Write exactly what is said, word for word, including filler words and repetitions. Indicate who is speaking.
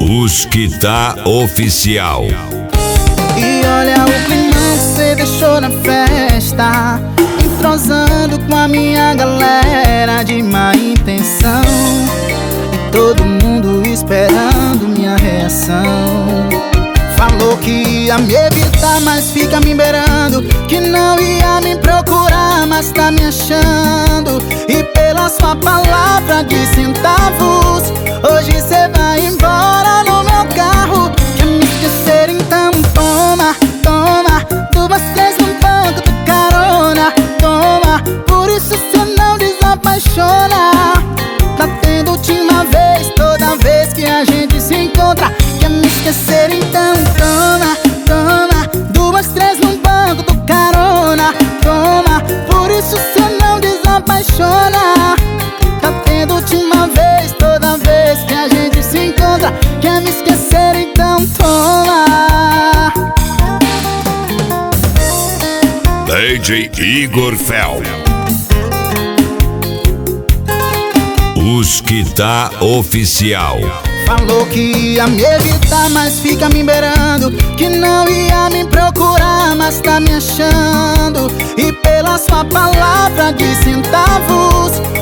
Speaker 1: Os que tá oficial.
Speaker 2: E olha o clima que cê deixou na festa, entrosando com a minha galera de má intenção, e todo mundo esperando minha reação. Falou que ia me evitar, mas fica me beirando, que não ia me procurar, mas tá me achando. E pela sua palavra de centavos, hoje cê vai embora no meu carro. Quer me esquecer, então toma, toma, duas, três no banco do carona. Toma, por isso cê não desapaixona. Tá tendo última vez, toda vez que a gente se encontra. Quer me esquecer, então toma, toma, duas, três no banco do carona. Toma, por isso cê não desapaixona. Tá tendo última vez, toda vez que a gente se encontra. Quer me esquecer, então toma.
Speaker 1: D J Igor Fel. Os que tá oficial.
Speaker 2: Falou que ia me evitar, mas fica me beirando, que não ia me procurar, mas tá me achando. E pela sua palavra de centavos,